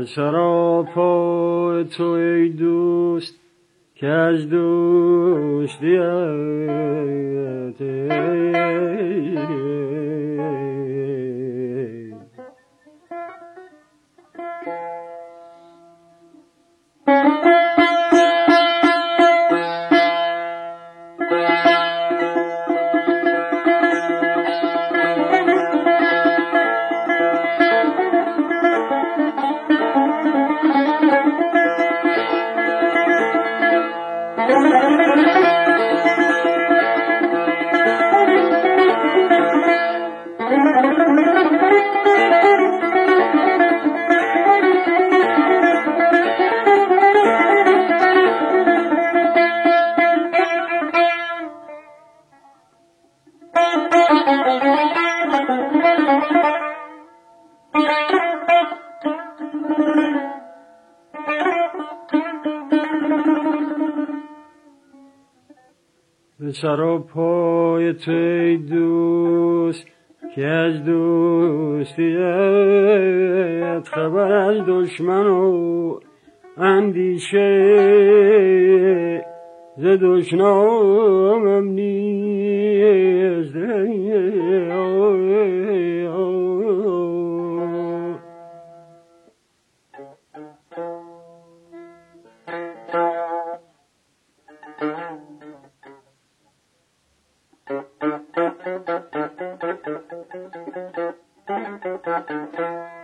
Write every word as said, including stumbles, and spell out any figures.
سراپای تو ای دوست که از دوستیت به سراپای تو ای دوست که از دوستیت خبر از دشمن و اندیشه ز دشنامم نیست. Thank you.